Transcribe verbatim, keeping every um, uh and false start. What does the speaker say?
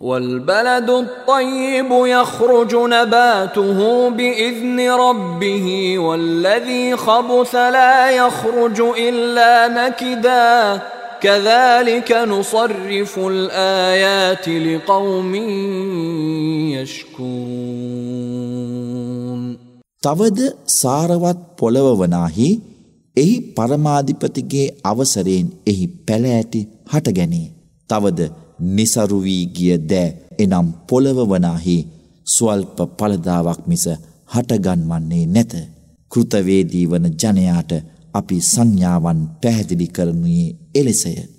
والبلد الطيب يخرج نباته بإذن ربه والذي خبث لا يخرج إلا نكدا كذلك نصرف الآيات لقوم يشكرون. තවද සාරවත් පොළව වනාහි එහි පරමාධිපතිගේ අවසරයෙන් එහි පැලෑටි හටගැනේ. තවද නිසරු වී ගිය දෑ එනම් පොළව වනාහි ස්වල්ප පළදාවක් මිස හටගන්වන්නේ නැත. කෘතවේදී වන ජනයාට අපි සංඥාවන් පැහැදිලි කරනුයේ එලෙසය.